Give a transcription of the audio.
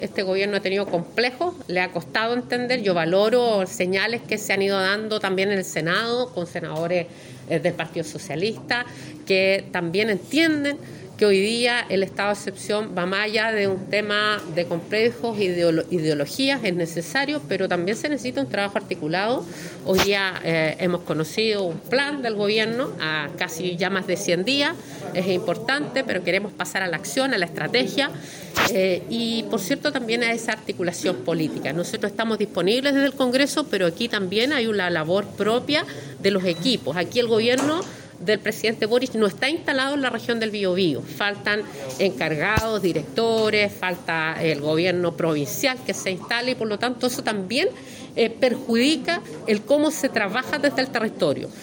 Este gobierno ha tenido complejos, le ha costado entender. Yo valoro señales que se han ido dando también en el Senado con senadores del Partido Socialista que también entienden que hoy día el estado de excepción va más allá de un tema de complejos, ideologías, es necesario, pero también se necesita un trabajo articulado. Hoy día hemos conocido un plan del gobierno a casi ya más de 100 días, es importante, pero queremos pasar a la acción, a la estrategia y, por cierto, también a esa articulación política. Nosotros estamos disponibles desde el Congreso, pero aquí también hay una labor propia de los equipos. Aquí el gobierno del presidente Boric no está instalado en la región del Biobío. Faltan encargados, directores, falta el gobierno provincial que se instale y por lo tanto eso también perjudica el cómo se trabaja desde el territorio.